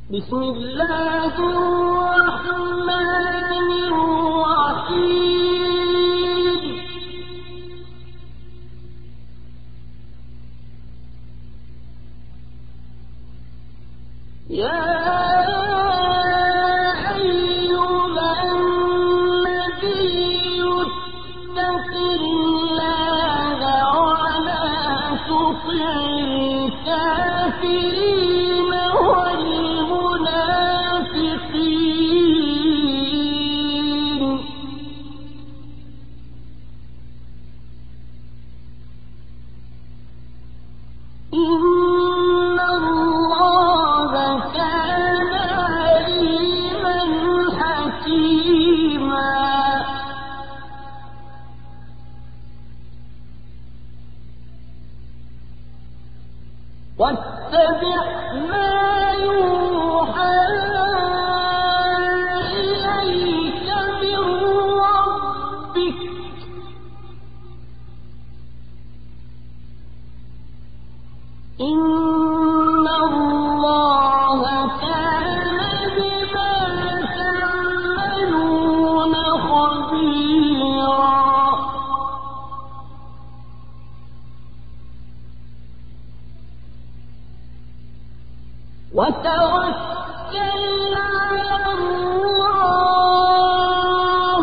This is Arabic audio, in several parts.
بسم الله الرحمن الرحيم. يا أيها النبي اتق الله ولا تطع الكافرين والمنافقين إن الله كان عليما حكيما. واتبع ما يوحى إليك من ربك إن الله كان بما تعملون خبيرا. وتوكل على الله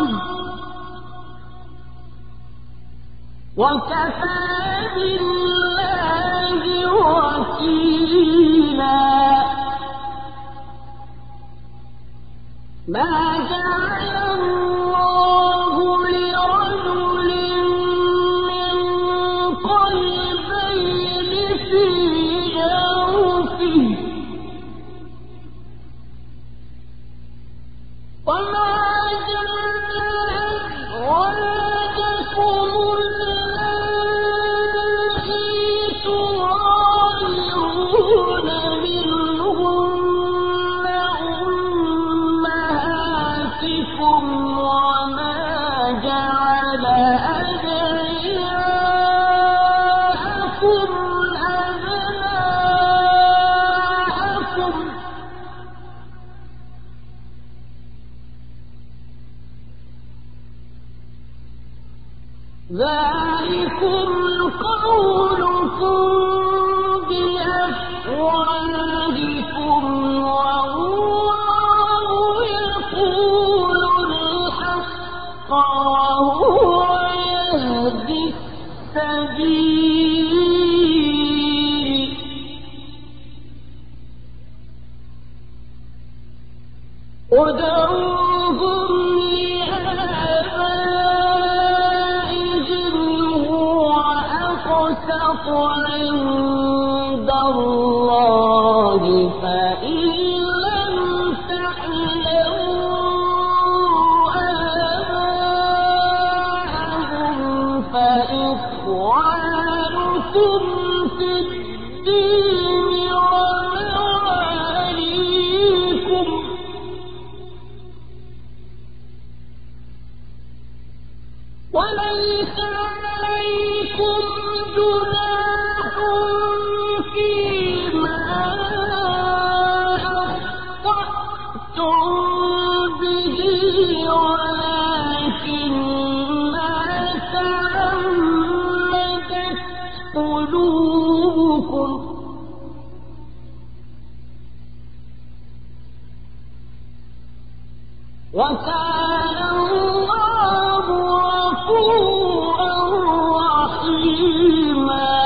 وكفى بالله وكيلا. ما جعل الله لرجل من قلبين في جوفه وما جعل أزواجكم اللاتي تظاهرون منهن أمهاتكم وما جعل أدعياءكم أبناءكم ذلكم قولكم بأفواهكم والله يقول الحق وهو يهدي السبيل. ادعوهم لآبائهم هو أقسط عند الله فإن لم تعلموا آباءهم فإخوانكم في الدين ومواليكم وليس عليكم جناح فيما أخطأتم به ولكن ما تعمدت قلوبكم وكان الله غفورا رحيما.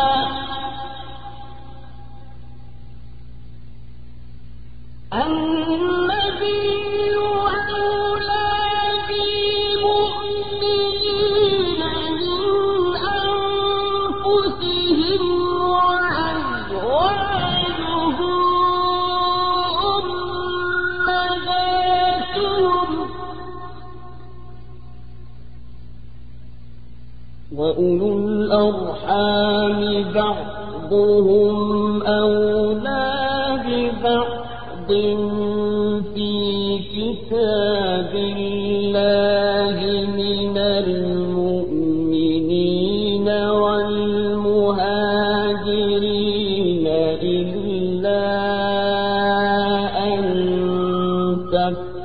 النبي أولى بالمؤمنين من أنفسهم وأزواجه أمهاتهم وأولو الأرحام بعضهم أولى ببعض في كتاب الله من المؤمنين والمهاجرين إلا أن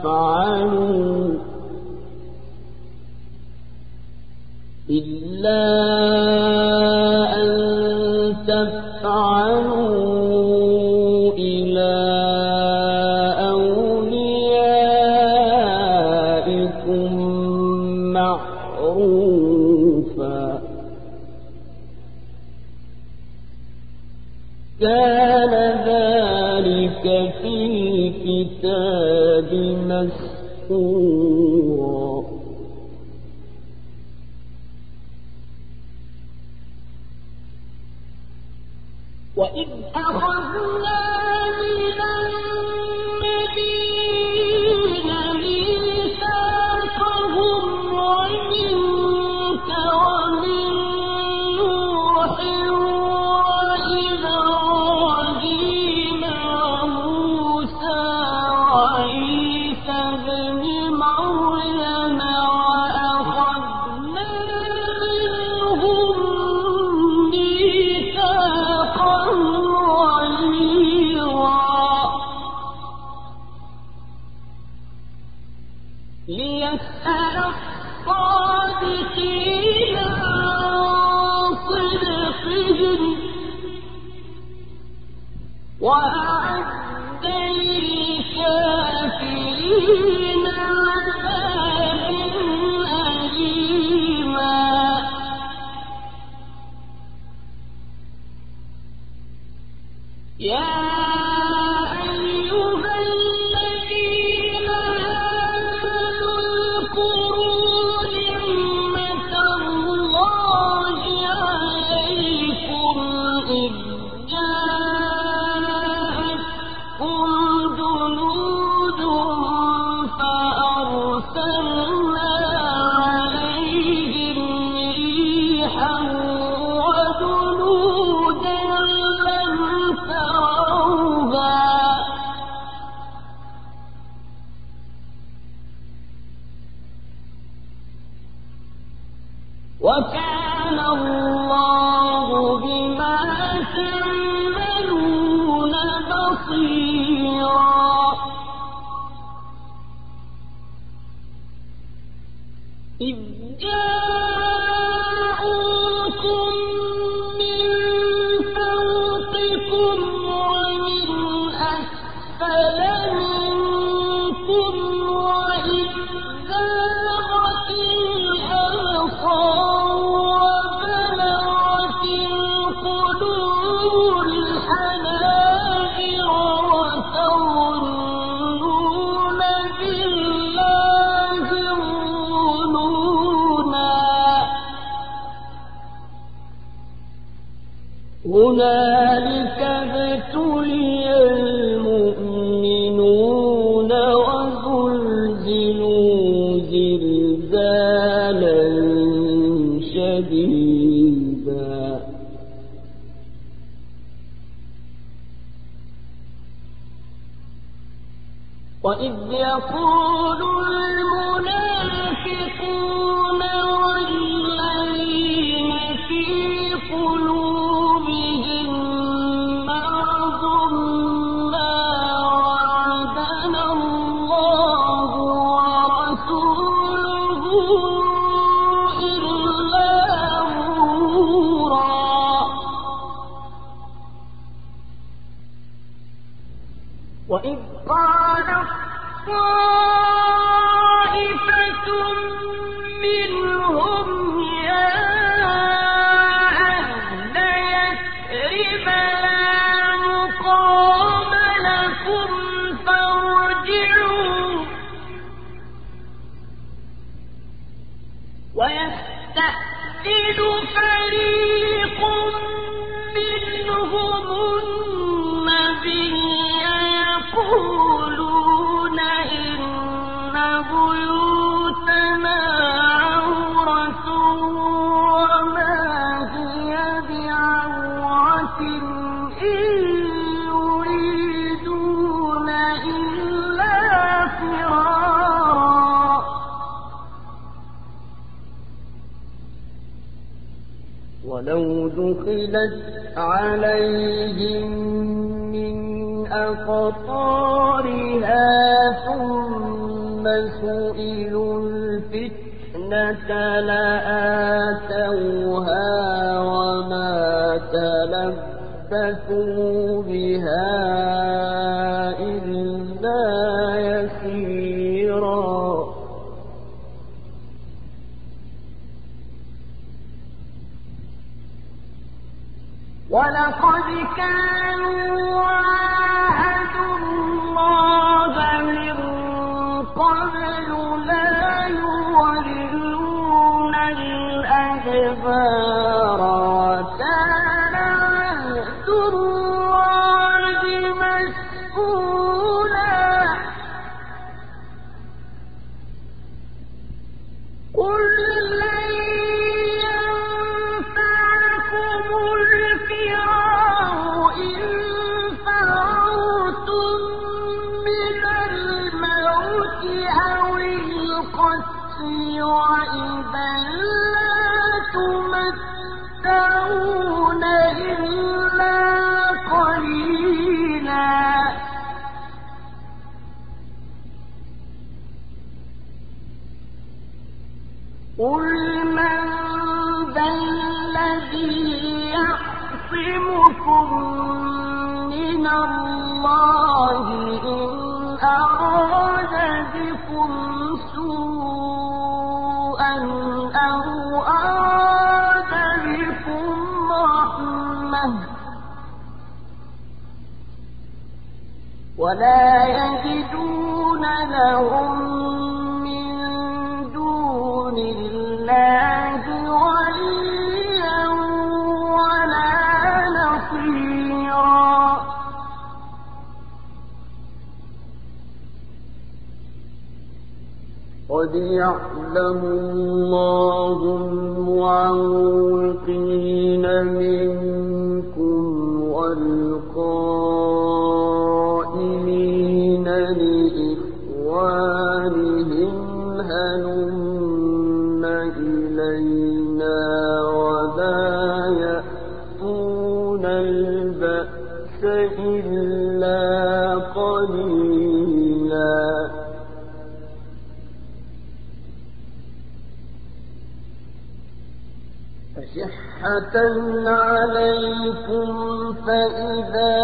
تفعلوا إلا أن تفعلوا إلى أوليائكم معروفا كان ذلك في الكتاب مسطورا وإذ أخذنا من النبيين ميثاقهم ومنك ومن نوح وإبراهيم وموسى وعيسى ابن مريم وأخذنا منهم ميثاقا ليسأل الصادقين عن صدقهم وأعد للكافرين عذابا أليما يا وكان الله بما تعملون بصيرا إذ جاءوكم من فوقكم ومن أسفل منكم وإذ زاغت الأبصار وبلغت القلوب الحناجر وتظنون بالله الظنونا هنالك ابتلي المؤمنون وزلزلوا زلزالا شديدا وإذ يقول المنافقون والذين في قلوبهم مرض ما وعدنا الله ورسوله إلا غرورا وإذ قالت طائفة منهم يا أهل يثرب لا مقام لكم فارجعوا ويستأذن فريق منهم النبي يقولون إن بيوتنا عورة وما هي بعورة إن يريدون إلا فرارا ولو دخلت عليهم من أقطارها ثم سئلوا الفتنة لآتوها وما تلبثوا بها إلا يسيرا ولقد كانوا عاهدوا الله من قبل لا يولون الأدبار وكان عهد الله مسؤولا قل لن ينفعكم الفرار إن فررتم من الموت أو القتل وإذا لا تمتعون إلا قليلا قل من ذا الذي يعصمكم من الله إن أراد بكم سوءا أو أراد بكم رحمة ولا يجدون لهم من دون الله وليا ولا نصيرا قد يعلم الله المعوقين منكم والقائلين لإخوانهم هلم إلينا ولا يأتون البأس إلا قليلا أشحة عليكم فإذا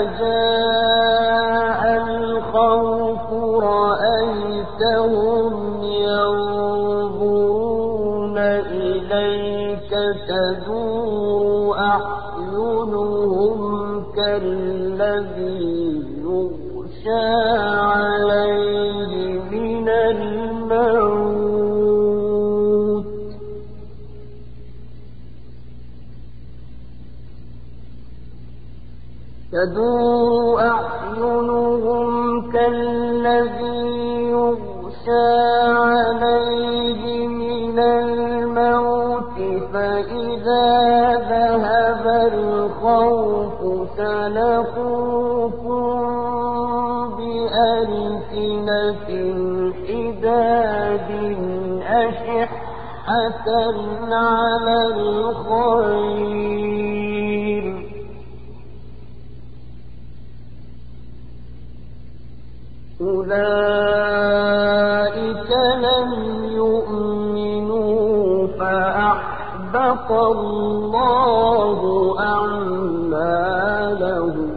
جاء الخوف رأيتهم ينظرون إليك تدور أعينهم كالذي يغشى عليه من الموت تدور أعينهم كالذي يغشى عليه من الموت فإذا ذهب الخوف سلقوكم بألسنة حداد أشحة على الخير أولئك لم يؤمنوا فأحبط الله أعمالهم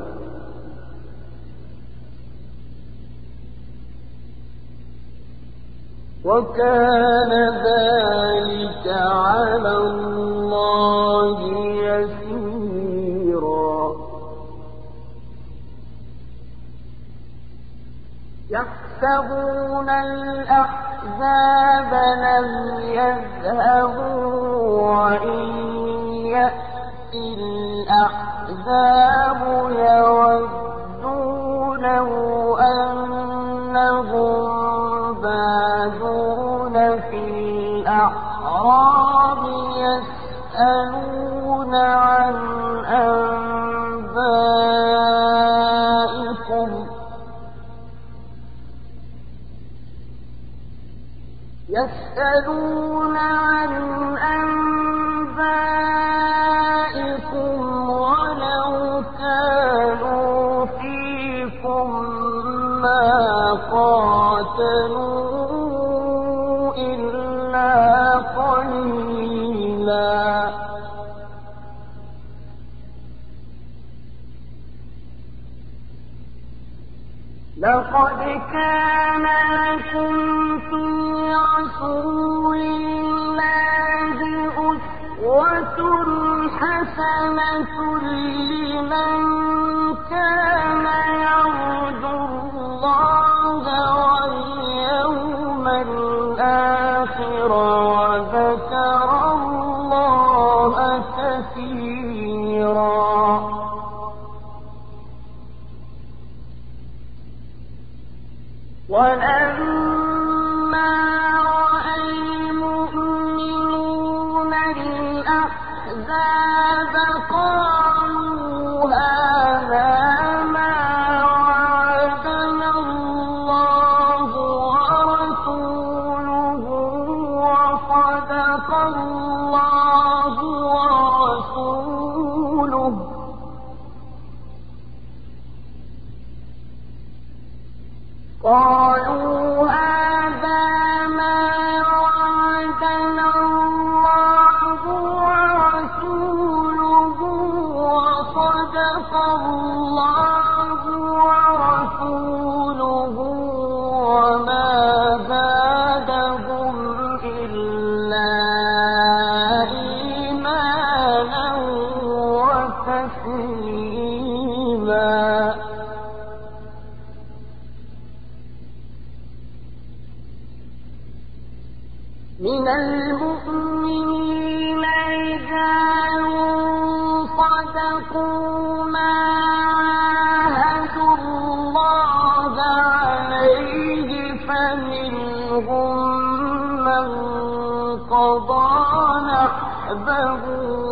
وكان ذلك على الله يسيرا يحسبون الأحزاب لم يذهبوا وإن يأتي الأحزاب يودوا لو أنهم بادون في الأعراب يسألون عن أنبائكم ولو كانوا فيكم ما قاتلوا لقد كان لكم في رسول الله أسوة حسنة لمن كان يرجو الله واليوم الآخر وذكر الله كثيرا. ولما رأى المؤمنون الأحزاب قالوا هذا ما وعدنا الله ورسوله وصدق الله ورسوله قالوا هذا ما وعدنا الله ورسوله وصدق الله ورسوله وما زادهم إلا إيمانا وتسليما. من المؤمنين رجال صدقوا ما عاهدوا الله عليه فمنهم من قضى نحبه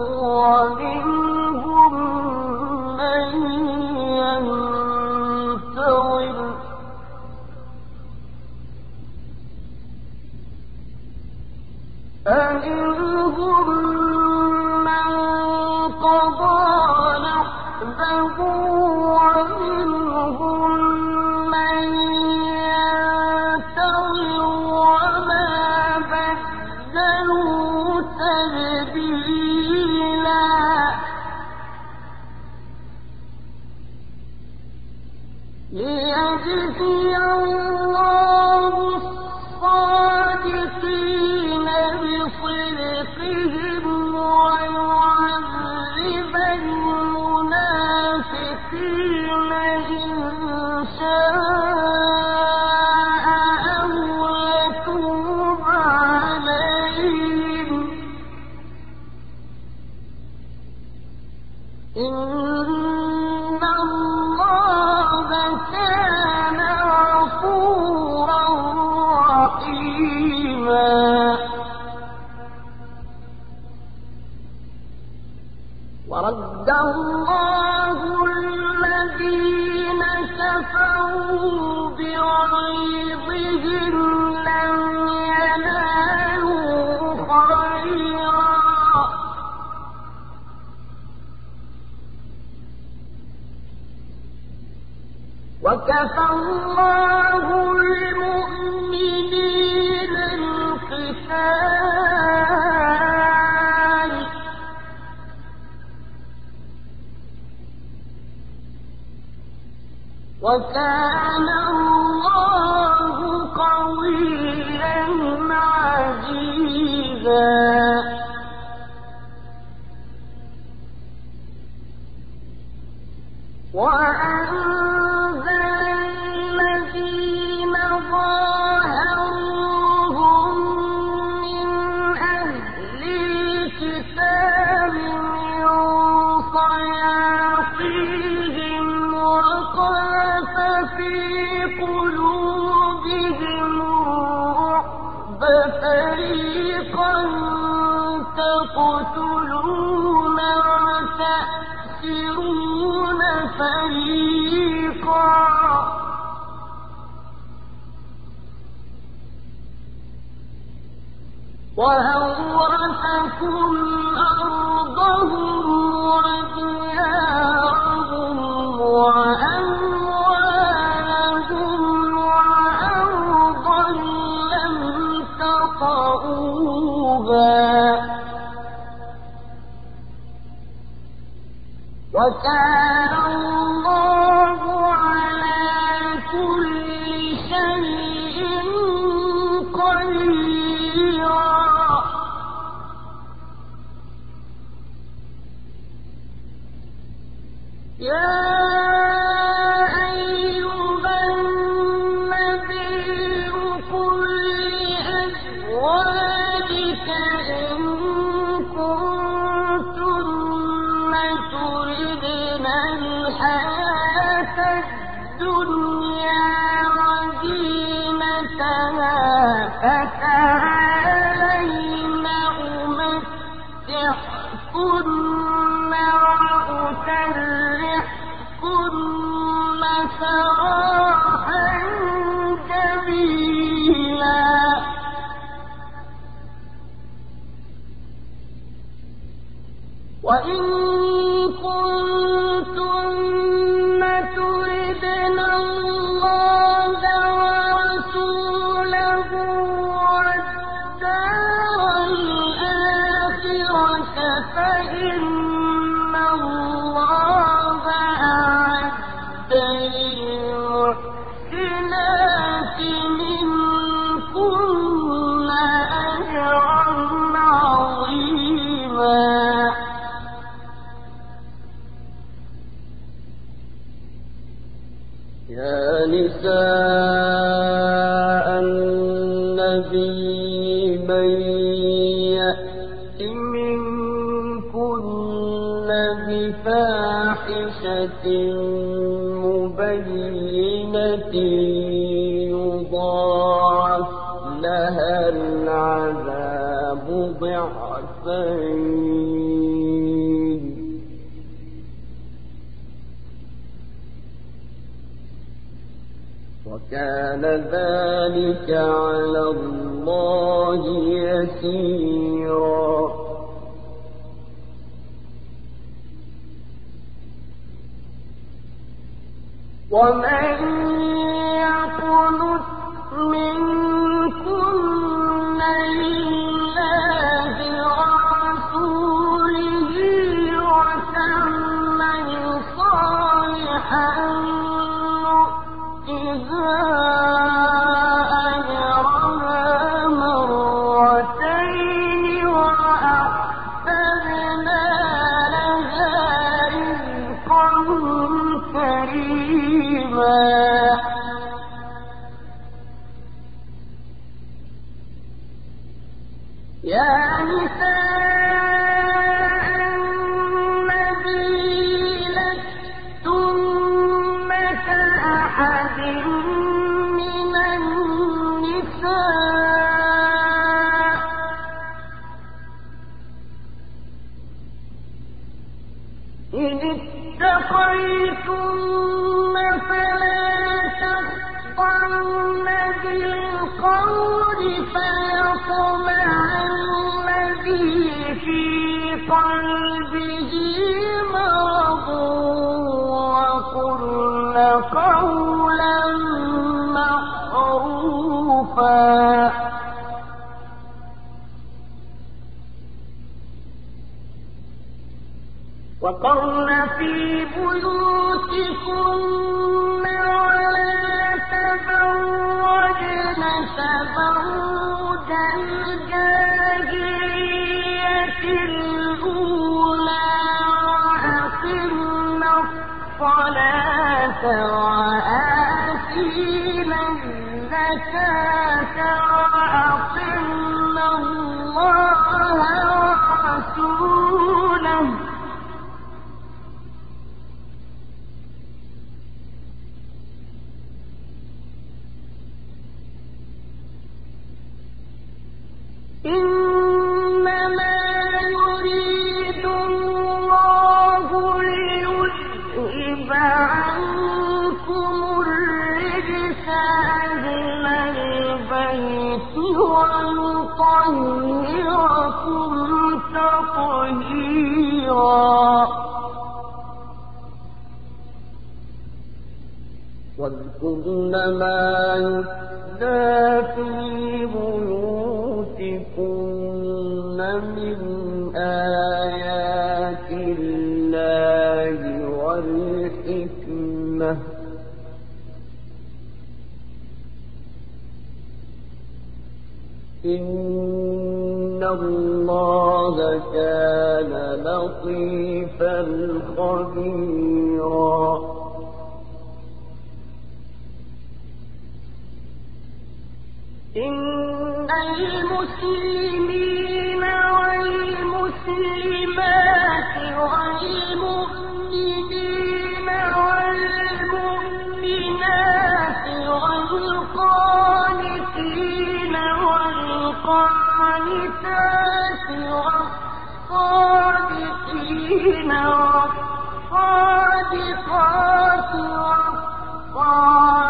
ومنهم من ينتظر فمنهم من قضى نحبه ومنهم من ينتظر وما بدلوا تبديلا. ليجزي الله الصادقين بصدقهم ويعذب المنافقين إن شاء أو يتوب عليهم إن الله كان غفورا رحيما. ورد الله الذين كفروا بغيظهم لم ينالوا خيرا وكفى الله المؤمنين القتال وكان الله قويا عزيزا. وأنزل الذين ظاهروهم من أهل الكتاب من صياصيهم وقذف في قلوبهم الرعب فريقا تقتلون وتأسرون فريقا وأورثكم أرضهم وديارهم وأموالهم وأرضا لم تطئوها وكان الله على كل وإن كنتن تردن الله ورسوله والدار الآخرة فإن الله أعد للمحسنات منكن أجرا عظيما. يا نساء النبي من يأت منكن بفاحشة مبينة يضاعف لها العذاب ضعفين، وكان ذلك على الله يسيرا. ومن يقنت منكن لله ورسوله وتعمل صالحا نؤتها أجرها مرتين وأعتدنا لها رزقا كريما. يا نساء النبي لستن كأحد من النساء إن اتقيتن فلا تخضعن بالقول فيطمع الذي في قلبه مرض وقلن قولا معروفا. وقرن في بيوتكن ولا تبرجن تبرج الجاهلية الأولى وأقمن الصلاة وآتينا الزكاة وأطعن الله ورسوله إنما يريد الله ليذهب عنكم الرجس أهل البيت ويطهركم تطهيرا. واذكرن ما يتلى في بيوتكن من آيات الله والحكمة إن الله كان لطيفا خبيرا. إن المسلمين والمسلمات والمؤمنين والمؤمنات والقانتين والقانتات والصادقين والصادقات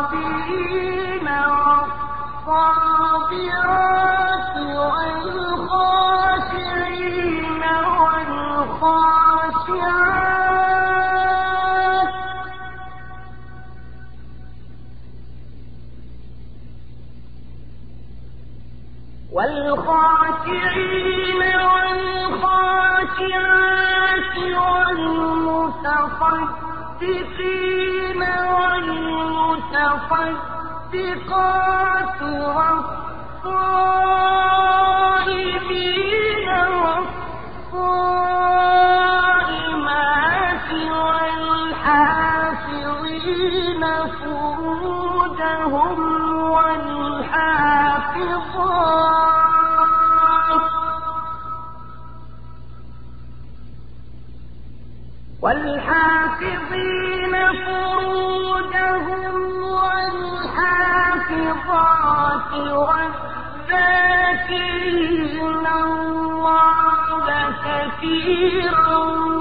والصابرين والصابرات والصابرات والخاشعين والخاشعات والمتصدقين والمتصدقات والصائمين والصائمات والحافظين فروجهم والحافظين فروجهم والحافظات والذاكرين الله كثيرا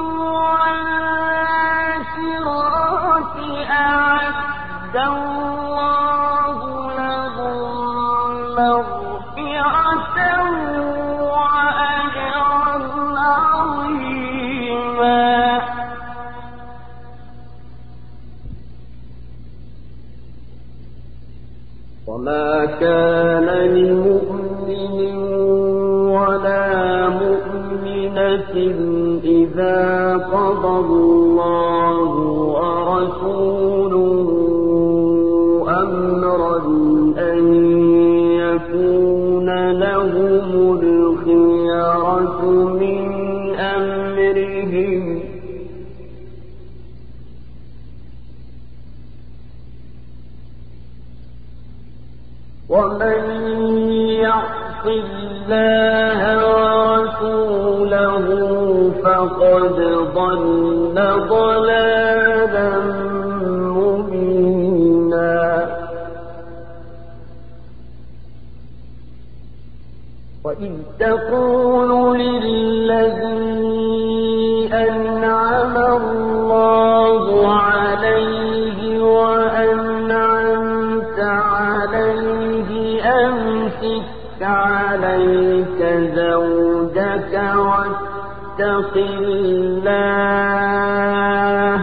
والذاكرات أعد الله لهم مغفرة وأجرا عظيما. وما كان لمؤمن ولا مؤمنة إذا قضى الله ورسوله أمرا أن يكون لهم الخيرة من أمرهم ومن يعص الله ورسوله فقد ضل ضلالا مبينا. وإذ تقول للذي أنعم الله عليه وأنعمت عليه أمسك عليك زوجك واتق الله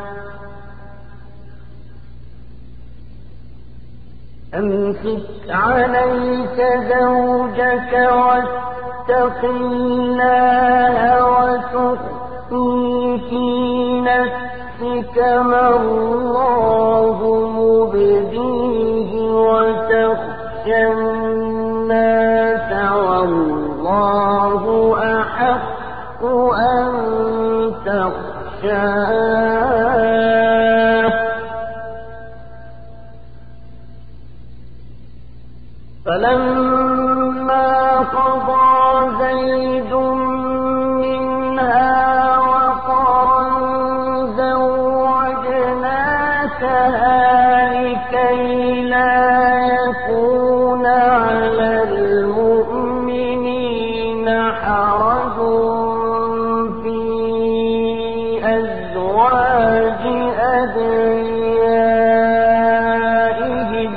أمسك عليك زوجك واتق الله وتخفي في نفسك ما الله مبديه وتخشى الناس والله أحق أن تخشاه. فلما قضى زيد منها وطرا زوجناكها لكي لا يكون على المؤمنين حرج في أزواج أدعيائهم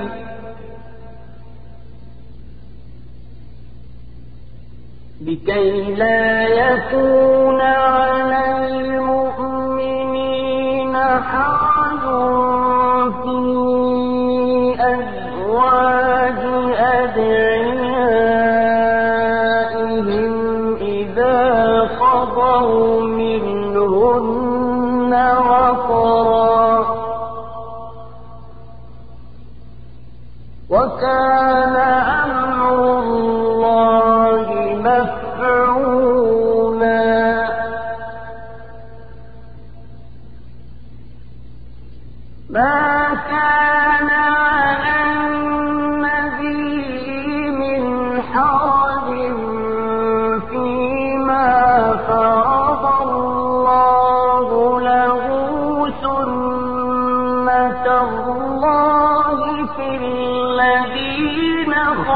لكي لا يكون على المؤمنين حرج في أزواج أدعيائهم إذا قضوا منهن وطرا وكان أمر الله مفعولا. ما كان على النبي من حرج فيما فرض الله له سنة الله في الذين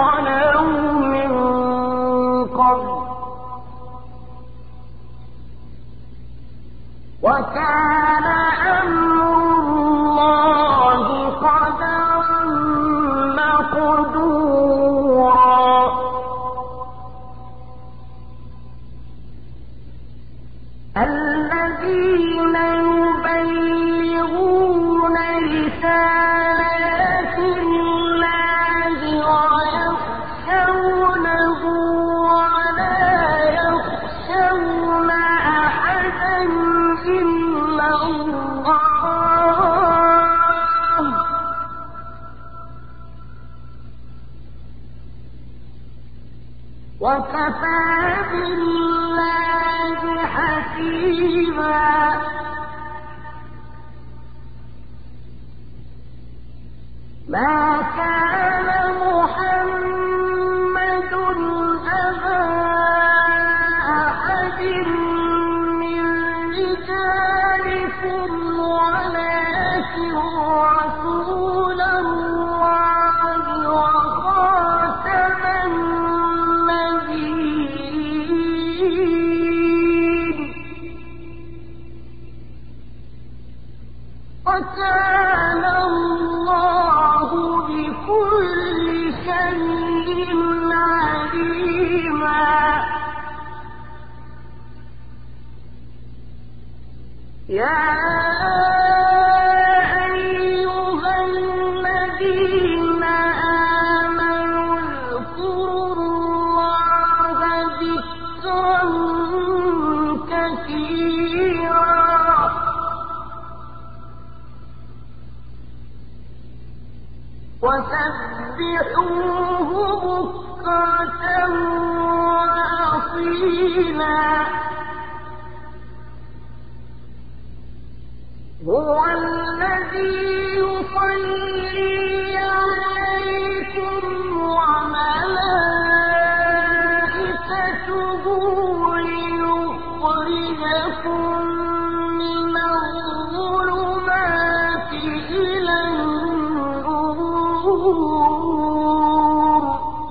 وكفى بالله حسيبا ما كان محمد أبا أحد من رجالكم ولكن رسول الله وخاتم النبيين وكان الله بكل شيء عليما يا أيها الذين آمنوا اذكروا الله ذكرا كثيرا وسبحوه بكرة وأصيلا هو الذي يصلي عليكم وملائكته ليخرجكم من الظلمات إلى النور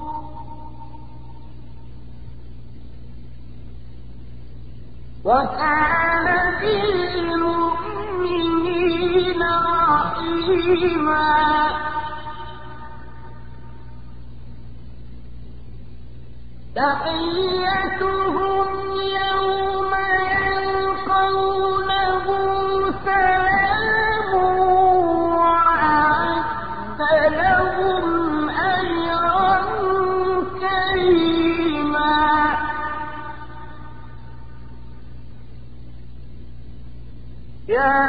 وكان بالمؤمنين رحيما تحيتهم يوم يلقونه سلام وأعد لهم أجرا كريما يا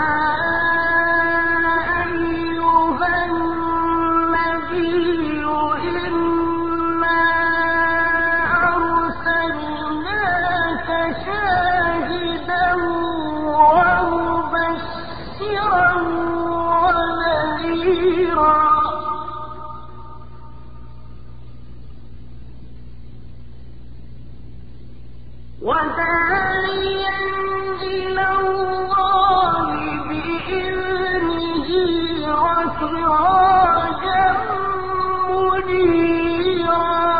أيها النبي إنا أرسلناك شاهدا ومبشرا ونذيرا وداعيا إلى الله بإذنه وسراجا منيرا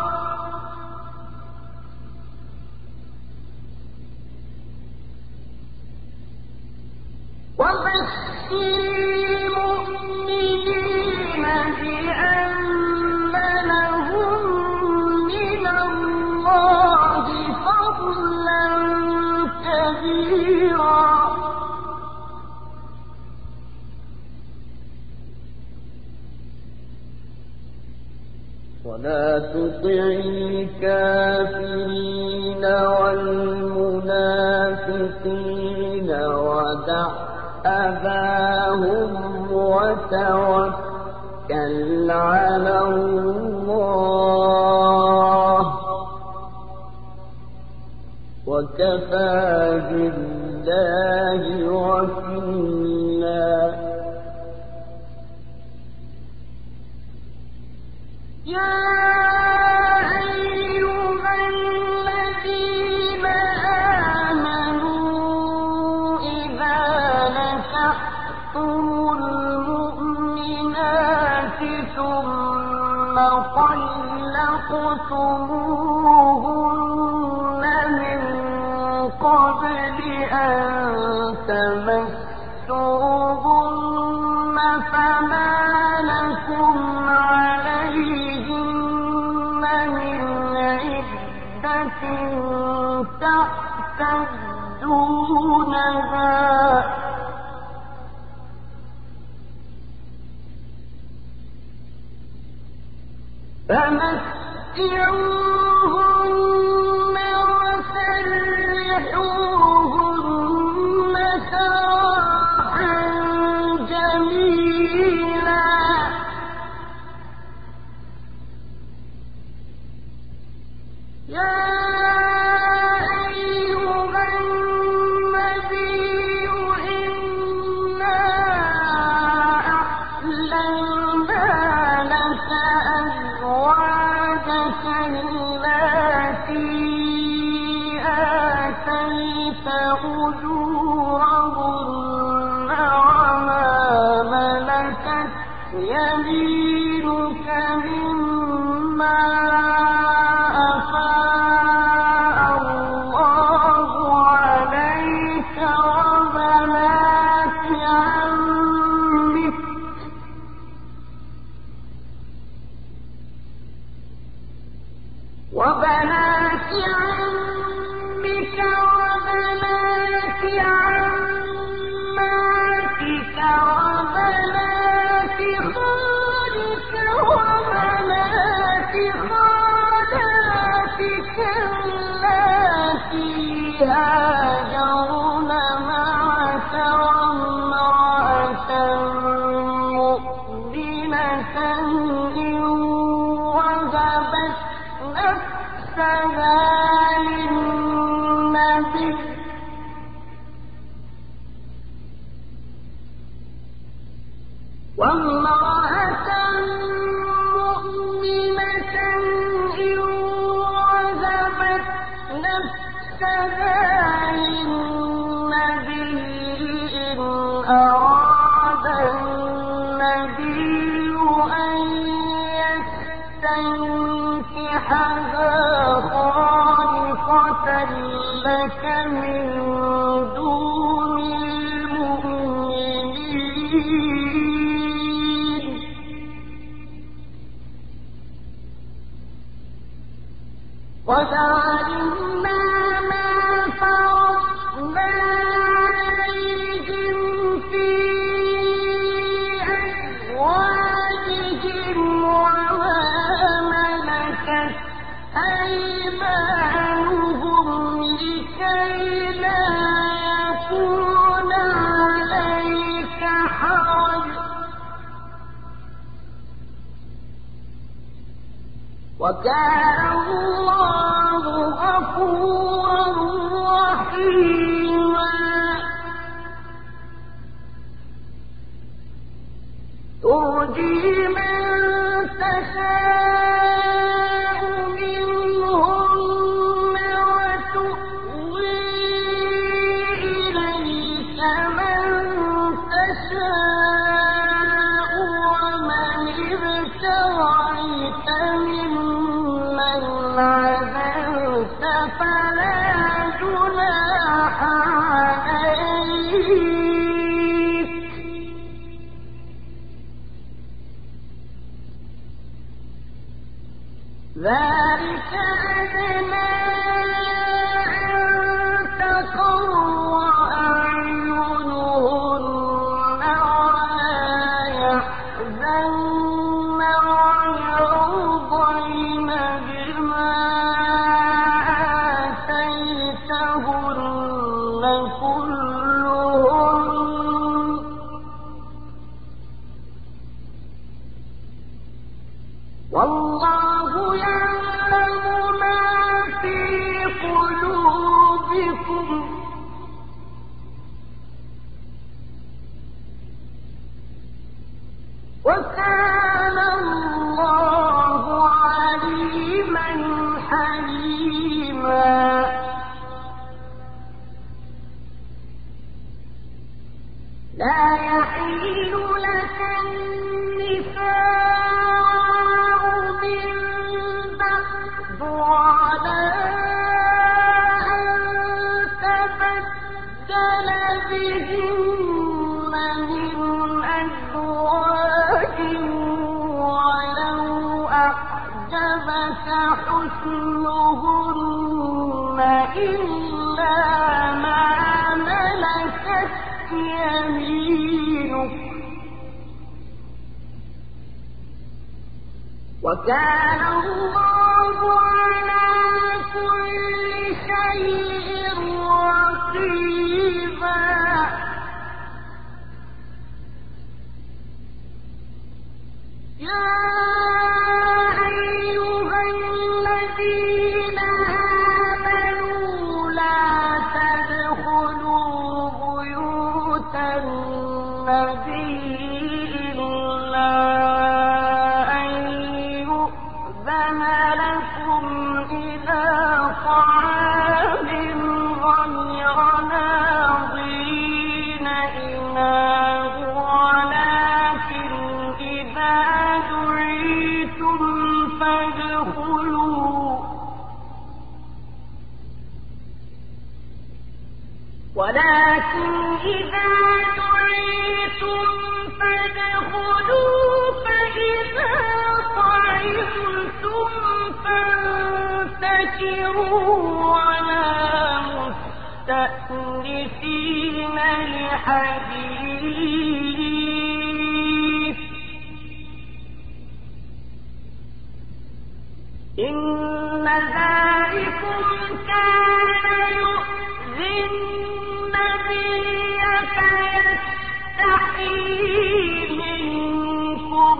وبشر المؤمنين بأن لهم من الله فضلا كبيرا ولا تطع الكافرين والمنافقين ودع أذاهم وتوكل على الله وكفى بالله وكيلا يا أيها الذين آمنوا إذا نكحتم المؤمنات ثم طلقتموهن من قبل أن تمسوهن فما لكم عليهن من عدة تعتدونها فمتعوهن وسرحوهن سراحا جميلا. وكان الله غفورا رحيما ترجي من تشاء منهن وتؤوي إليك من تشاء ومن ابتغيت ممن عزلت فلا جناح عليك ذلك أدنى أن تقر أعينهن ولا يحزن ويرضين بما آتيتهن كلهن والله يعلم ما في قلوبكم وكان الله عليما حليما لا يحل لك النساء من بعد ولا أن تبدل بهن من أزواج ولو أعجبك حسنهن إلا ما ملكت يمينك وكان الله على كل شيء رقيبا يا أيها الذين آمنوا لا تدخلوا بيوت النبي إلا أن يؤذن لكم إلى طعام غير ناظرين إناه ولكن إذا دعيتم ولكن إذا دعيتم فادخلوا فإذا طعمتم فانتشروا ولا مستأنسين لحديث إن ذلكم كان يؤذي النبي فيستحيي منكم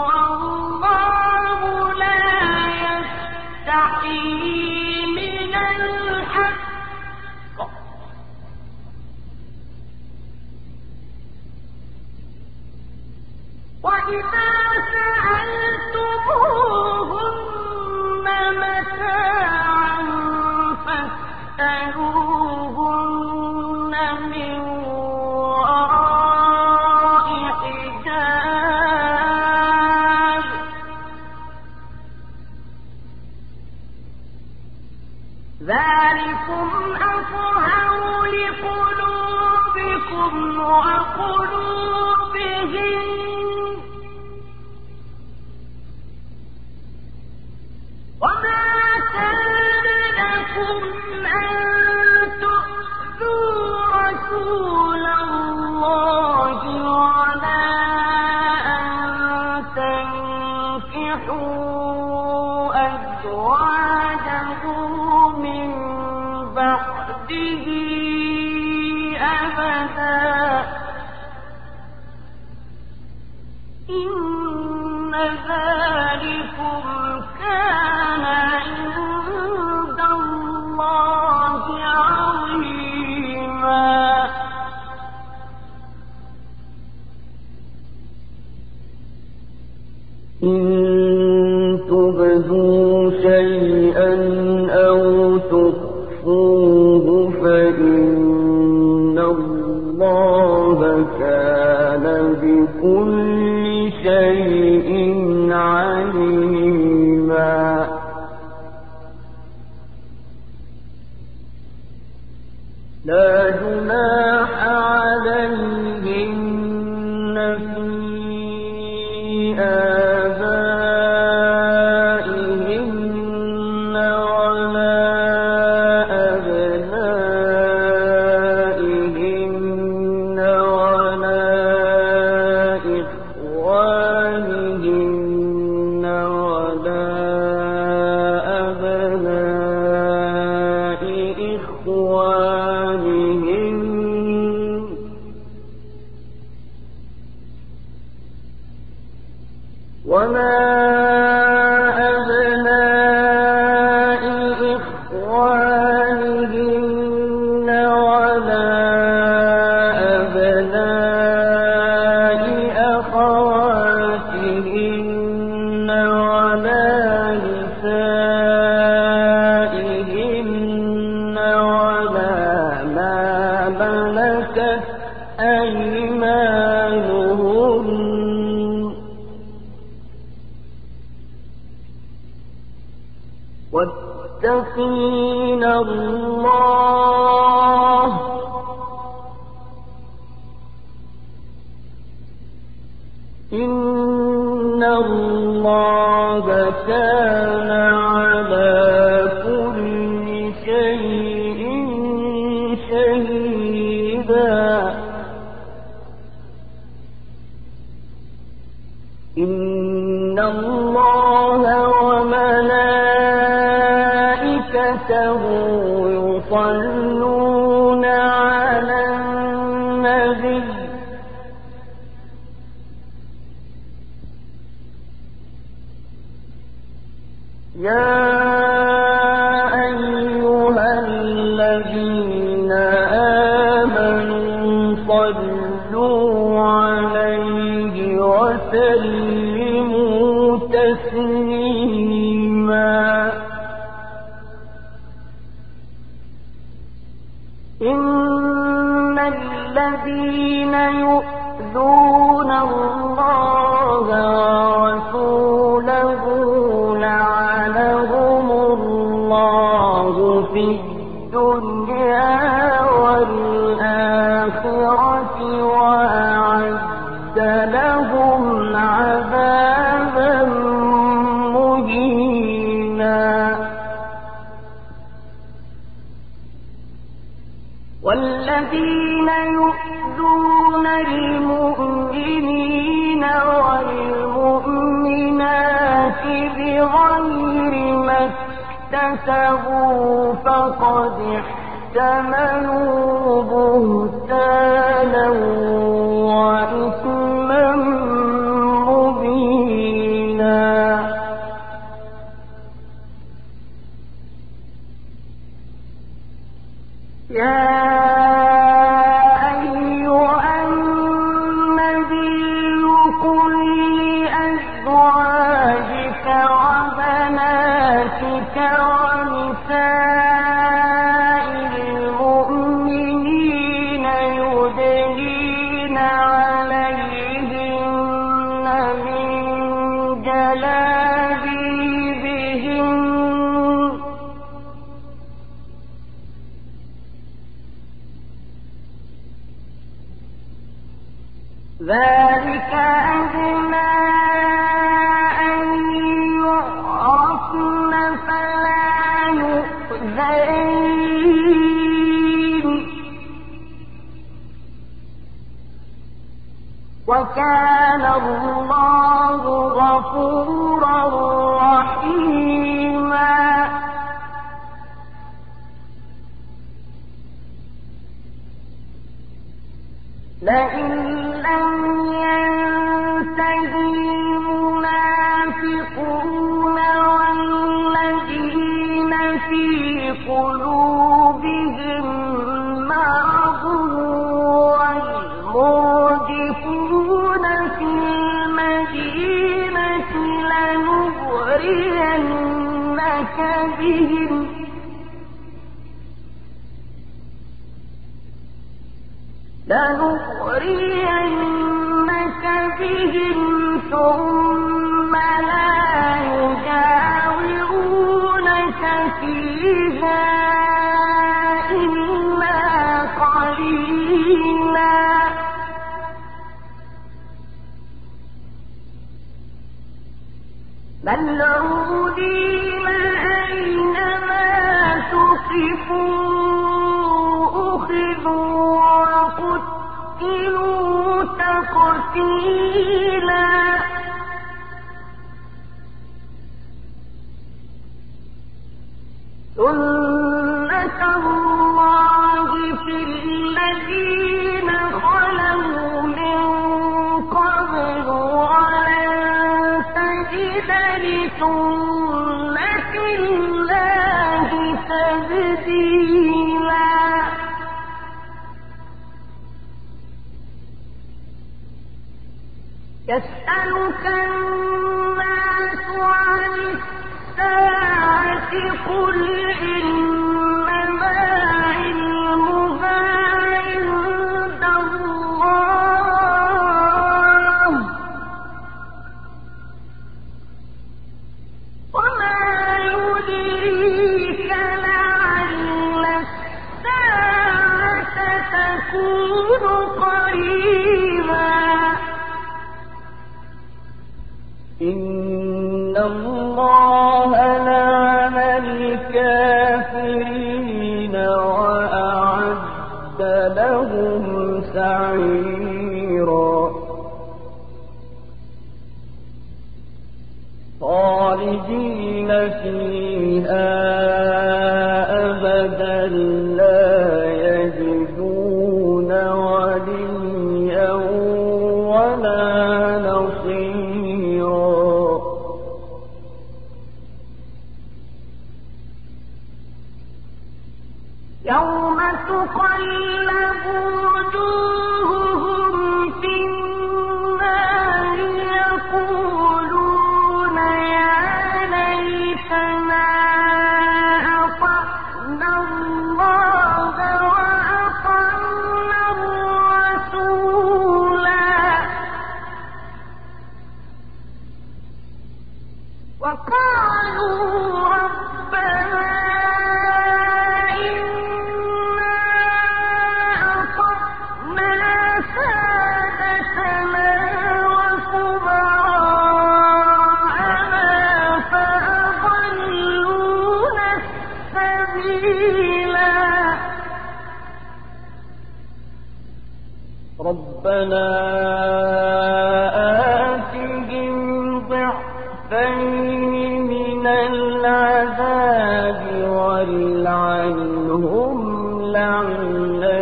والله لا يستحيي من الحق وإذا سألتموهن متاعا فاسألوهن من وراء حجاب ذلكم أطهر لقلوبكم وقلوبهم وما كان لكم أن تؤذوا رسول الله ولا أن تنكحوا أزواجه من بعده أبدا إن ذلكم كان عند الله عظيما إن تبدوا شيئا أو تخفوه فإن الله كان بكل شيء عليما لا جناح عليهن في آبائهن ولا أبنائهن ولا إخوانهن ولا أبناء إخوانهن ولا أبناء إخوانهن ولا أبناء أخواتهن ولا نسائهن ولا ما ملكت أيمانهن واتقين الله إن الله كان على كل شيء شهيدا إن الله وملائكته يصلون على النبي يا أيها الذين آمنوا صلوا عليه وسلموا تسليما إن الذين يؤذون الله ورسوله لعنهم الذين يؤذون المؤمنين والمؤمنات بغير ما اكتسبوا فقد احتملوا بهتانا وإثما مبينا. يا أيها النبي قل لأزواجك وبناتك ونساء المؤمنين يدنين عليهن من جلابيبهن ذلك أدنى أن يعرفن فلا يؤذين وكان الله غفورا رحيما. لئن لم ينتهي المنافقون والذين في قلوبهم مرض والمرجفون في المدينة لنغرينك بهم ثم لا يجاورونك فيها إلا قليلا. ملعونين أينما ثقفوا أخذوا وقتلوا تقتيلا. سنة الله في الذين خلوا من قبل ولن تجد لسنة الله تبديلا. يسألك الناس عن الساعة قل إنما علمها عند الله وما يدريك لعل الساعة تكون قريبا. إن الله لعن الكافرين وأعد لهم سعيرا. خالدين فيها أبدا لا يجدون وليا ولا نصيرا. يوم تقلب وجوههم في النار يقولون يا ليتنا أطعنا الله وأطعنا الرسولا وقالوا ربنا ربنا آتهم ضعفين من العذاب والعنهم لعنا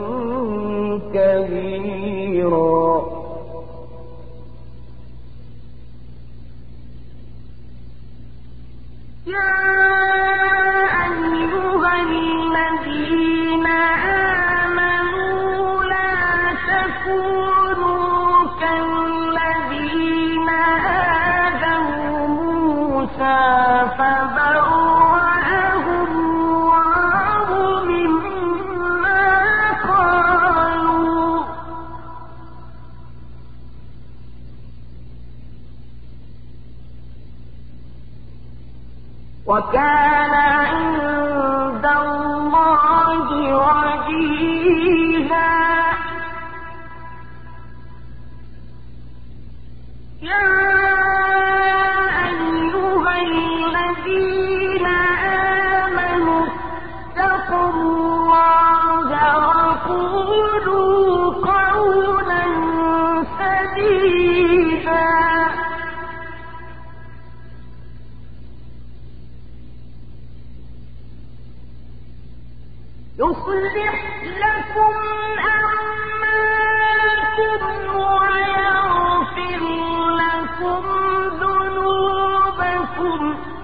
كبيرا. وكان عند الله وجيها. يا أيها الذين آمنوا اتقوا الله وقولوا قولا سديدا يصلح لكم أعمالكم ويغفر لكم ذنوبكم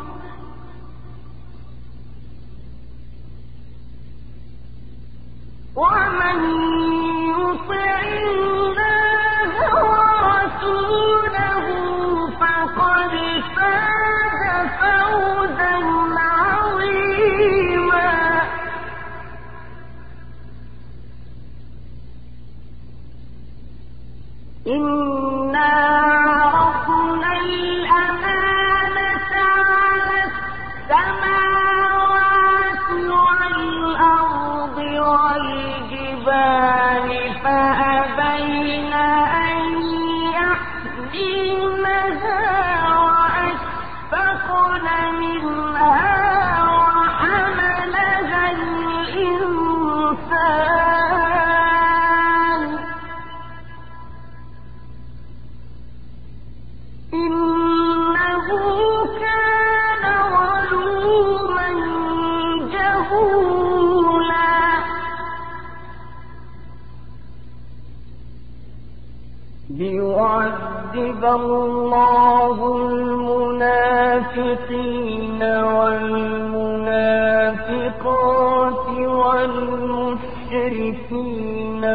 ومن يطع الله ورسوله فقد فاز فوزا عظيما. إنا عرضنا الأمانة على السماوات والأرض والجبال فأبين أن يحملنها وأشفقن منها وحملها الإنسان إنه كان ظلوما جهولا. ليعذب الله المنافقين والمنافقات والمشركين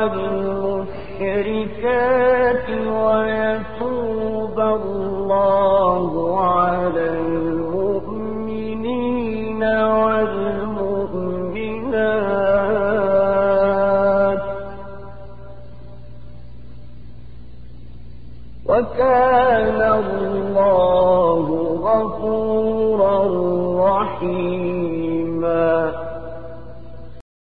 والمشركات ويتوب الله على المؤمنين والمؤمنات وكان